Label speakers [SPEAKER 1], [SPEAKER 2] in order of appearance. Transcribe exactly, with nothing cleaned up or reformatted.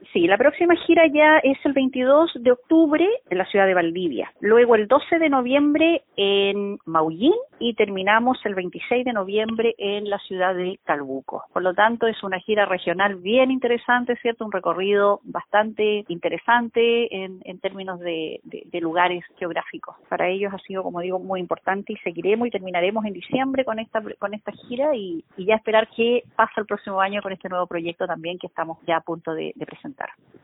[SPEAKER 1] Sí, la próxima gira ya es el veintidós de octubre en la ciudad de Valdivia. Luego el doce de noviembre en Maullín y terminamos el veintiséis de noviembre en la ciudad de Calbuco. Por lo tanto, es una gira regional bien interesante, ¿cierto? Un recorrido bastante interesante en, en términos de, de, de lugares geográficos. Para ellos ha sido, como digo, muy importante y seguiremos y terminaremos en diciembre con esta con esta gira y, y ya esperar qué pasa el próximo año con este nuevo proyecto también que estamos ya a punto de, de presentar.